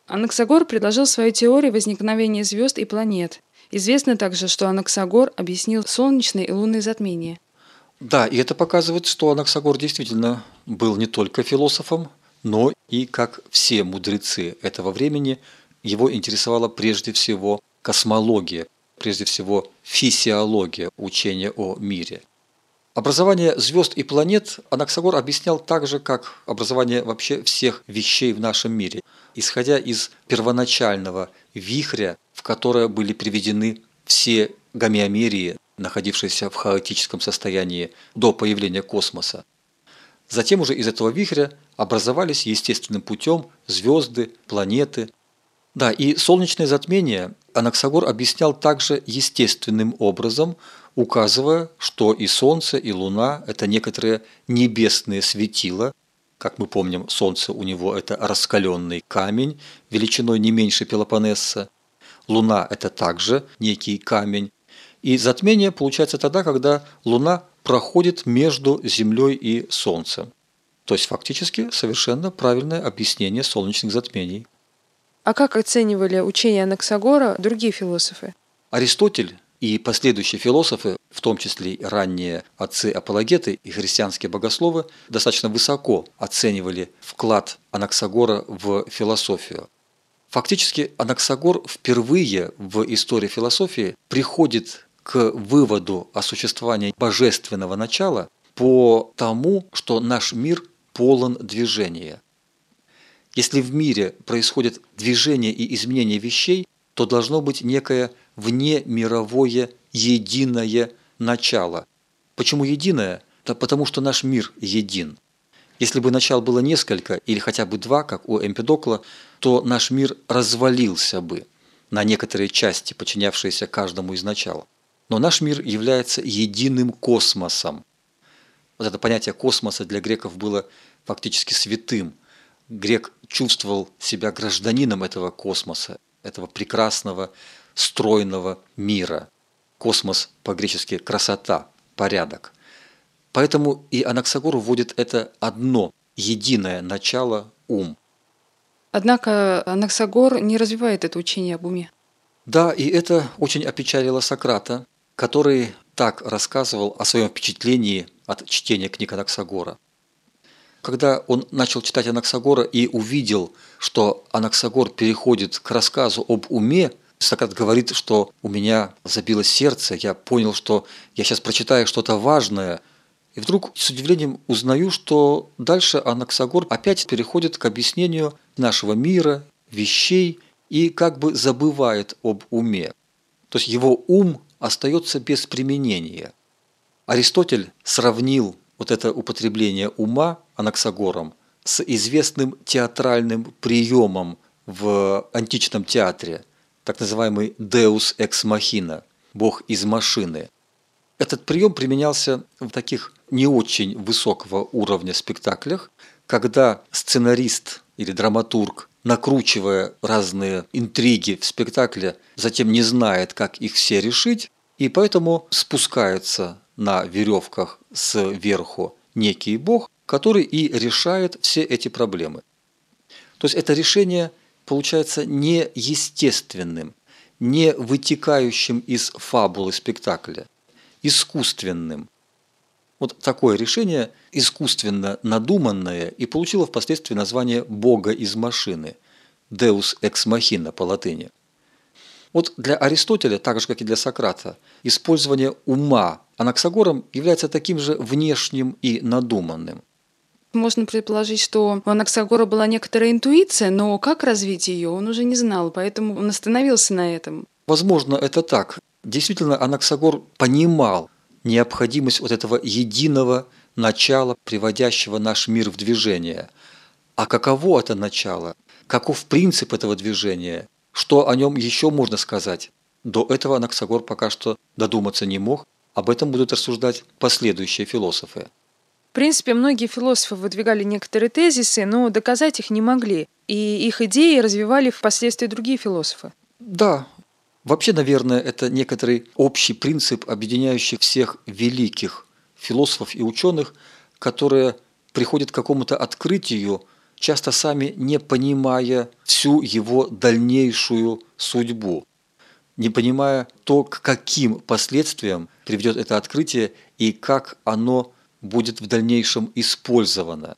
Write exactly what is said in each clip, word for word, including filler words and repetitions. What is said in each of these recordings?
Анаксагор предложил свою теорию возникновения звезд и планет. Известно также, что Анаксагор объяснил солнечные и лунные затмения. Да, и это показывает, что Анаксагор действительно был не только философом, но и, как все мудрецы этого времени, его интересовала прежде всего космология, прежде всего физиология, учения о мире. Образование звезд и планет Анаксагор объяснял так же, как образование вообще всех вещей в нашем мире, исходя из первоначального вихря, в которое были приведены все гомеомерии, находившиеся в хаотическом состоянии до появления космоса. Затем уже из этого вихря образовались естественным путем звезды, планеты. Да, и солнечное затмение Анаксагор объяснял также естественным образом, указывая, что и Солнце, и Луна – это некоторые небесные светила. Как мы помним, Солнце у него – это раскаленный камень величиной не меньше Пелопоннеса. Луна – это также некий камень. И затмение получается тогда, когда Луна проходит между Землей и Солнцем. То есть фактически совершенно правильное объяснение солнечных затмений. А как оценивали учение Анаксагора другие философы? Аристотель и последующие философы, в том числе и ранние отцы-апологеты и христианские богословы, достаточно высоко оценивали вклад Анаксагора в философию. Фактически Анаксагор впервые в истории философии приходит к выводу о существовании божественного начала по тому, что наш мир полон движения. Если в мире происходит движение и изменение вещей, то должно быть некое внемировое единое начало. Почему единое? Да потому что наш мир един. Если бы начал было несколько или хотя бы два, как у Эмпидокла, то наш мир развалился бы на некоторые части, подчинявшиеся каждому из начал. Но наш мир является единым космосом. Вот это понятие космоса для греков было фактически святым. Грек чувствовал себя гражданином этого космоса, этого прекрасного, стройного мира. Космос по-гречески красота, порядок. Поэтому и Анаксагор вводит это одно, единое начало – ум. Однако Анаксагор не развивает это учение об уме. Да, и это очень опечалило Сократа, который так рассказывал о своем впечатлении от чтения книг Анаксагора. Когда он начал читать Анаксагора и увидел, что Анаксагор переходит к рассказу об уме, Сократ говорит, что у меня забилось сердце, я понял, что я сейчас прочитаю что-то важное. И вдруг с удивлением узнаю, что дальше Анаксагор опять переходит к объяснению нашего мира, вещей и как бы забывает об уме. То есть его ум остается без применения. Аристотель сравнил вот это употребление ума Анаксагором с известным театральным приемом в античном театре, так называемый «deus ex machina» – «бог из машины». Этот прием применялся в таких не очень высокого уровня спектаклях, когда сценарист или драматург, накручивая разные интриги в спектакле, затем не знает, как их все решить, и поэтому спускается на веревках сверху некий бог, который и решает все эти проблемы. То есть это решение получается неестественным, не вытекающим из фабулы спектакля, искусственным. Вот такое решение, искусственно надуманное, и получило впоследствии название «бога из машины» – «deus ex machina» по латыни. Вот для Аристотеля, так же как и для Сократа, использование ума Анаксагором является таким же внешним и надуманным. Можно предположить, что у Анаксагора была некоторая интуиция, но как развить ее, он уже не знал, поэтому он остановился на этом. Возможно, это так. Действительно, Анаксагор понимал необходимость вот этого единого начала, приводящего наш мир в движение. А каково это начало? Каков принцип этого движения? Что о нем еще можно сказать? До этого Анаксагор пока что додуматься не мог. Об этом будут рассуждать последующие философы. В принципе, многие философы выдвигали некоторые тезисы, но доказать их не могли, и их идеи развивали впоследствии другие философы. Да, вообще, наверное, это некоторый общий принцип, объединяющий всех великих философов и ученых, которые приходят к какому-то открытию часто сами не понимая всю его дальнейшую судьбу, не понимая то, к каким последствиям приведет это открытие и как оно будет в дальнейшем использовано.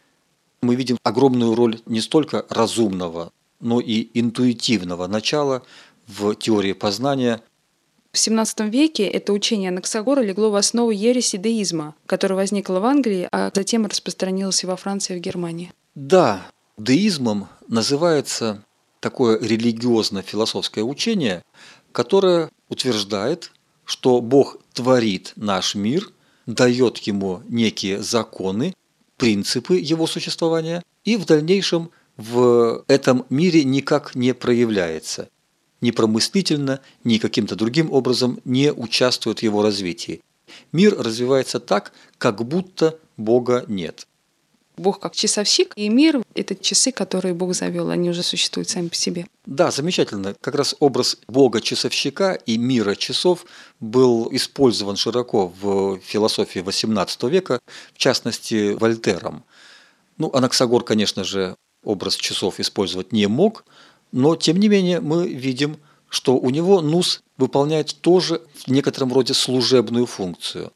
Мы видим огромную роль не столько разумного, но и интуитивного начала в теории познания. В семнадцатом веке это учение Анаксагора легло в основу ереси деизма, которая возникла в Англии, а затем распространилась и во Франции и в Германии. Да, деизмом называется такое религиозно-философское учение, которое утверждает, что Бог творит наш мир, дает ему некие законы, принципы его существования, и в дальнейшем в этом мире никак не проявляется, ни промыслительно, ни каким-то другим образом не участвует в его развитии. Мир развивается так, как будто Бога нет. Бог как часовщик, и мир — это часы, которые Бог завел, они уже существуют сами по себе. Да, замечательно. Как раз образ Бога-часовщика и мира часов был использован широко в философии восемнадцатого века, в частности, Вольтером. Ну, Анаксагор, конечно же, образ часов использовать не мог, но, тем не менее, мы видим, что у него нус выполняет тоже в некотором роде служебную функцию.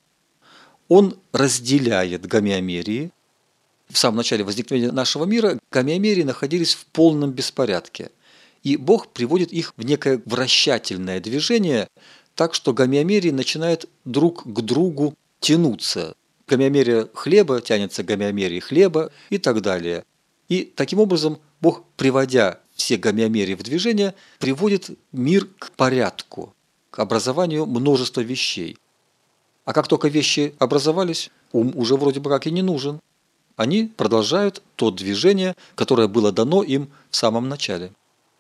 Он разделяет гомеомерии. В самом начале возникновения нашего мира гомеомерии находились в полном беспорядке. И Бог приводит их в некое вращательное движение, так что гомеомерии начинают друг к другу тянуться. Гомеомерия хлеба тянется к гомеомерии хлеба и так далее. И таким образом Бог, приводя все гомеомерии в движение, приводит мир к порядку, к образованию множества вещей. А как только вещи образовались, ум уже вроде бы как и не нужен. Они продолжают то движение, которое было дано им в самом начале.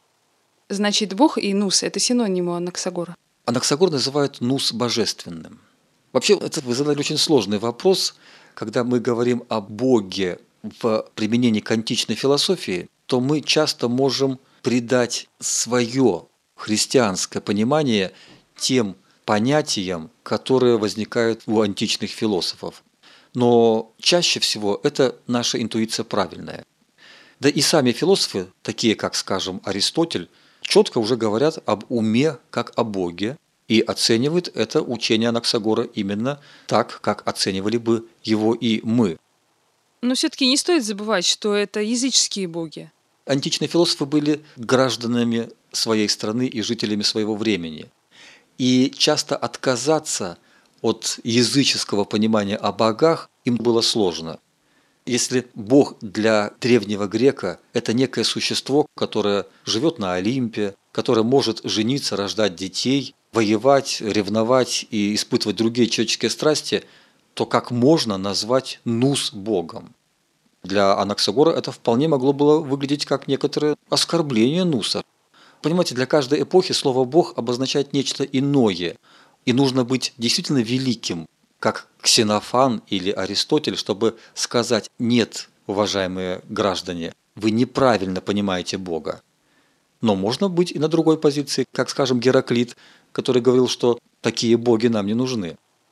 Значит, Бог и нус — это синонимы Анаксагора. Анаксагор называют нус божественным. Вообще, это вы задали очень сложный вопрос. Когда мы говорим о Боге в применении к античной философии, то мы часто можем придать свое христианское понимание тем понятиям, которые возникают у античных философов. Но чаще всего это наша интуиция правильная. Да и сами философы, такие как, скажем, Аристотель, четко уже говорят об уме как о Боге и оценивают это учение Анаксагора именно так, как оценивали бы его и мы. Но все-таки не стоит забывать, что это языческие боги. Античные философы были гражданами своей страны и жителями своего времени. И часто отказаться от языческого понимания о богах им было сложно. Если Бог для древнего грека – это некое существо, которое живет на Олимпе, которое может жениться, рождать детей, воевать, ревновать и испытывать другие человеческие страсти, то как можно назвать нус Богом? Для Анаксагора это вполне могло было выглядеть как некоторое оскорбление нуса. Понимаете, для каждой эпохи слово «Бог» обозначает нечто иное. И нужно быть действительно великим, как Ксенофан или Аристотель, чтобы сказать: «Нет, уважаемые граждане, вы неправильно понимаете Бога». Но можно быть и на другой позиции, как, скажем, Гераклит, который говорил, что такие боги нам не нужны.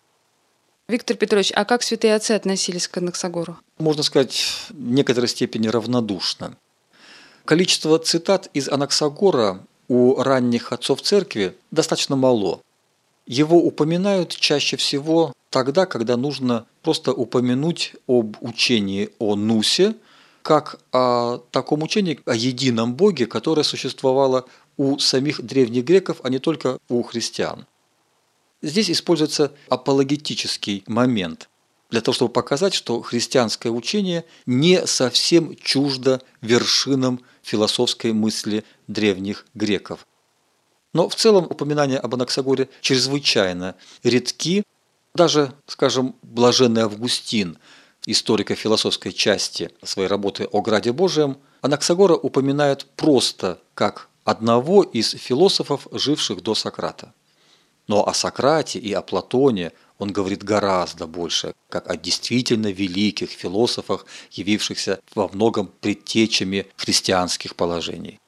Виктор Петрович, а как святые отцы относились к Анаксагору? Можно сказать, в некоторой степени равнодушно. Количество цитат из Анаксагора у ранних отцов церкви достаточно мало. Его упоминают чаще всего тогда, когда нужно просто упомянуть об учении о Нусе, как о таком учении, о едином Боге, которое существовало у самих древних греков, а не только у христиан. Здесь используется апологетический момент для того, чтобы показать, что христианское учение не совсем чуждо вершинам философской мысли древних греков. Но в целом упоминания об Анаксагоре чрезвычайно редки. Даже, скажем, блаженный Августин, историко-философской части своей работы о Граде Божием, Анаксагора упоминает просто как одного из философов, живших до Сократа. Но о Сократе и о Платоне он говорит гораздо больше, как о действительно великих философах, явившихся во многом предтечами христианских положений.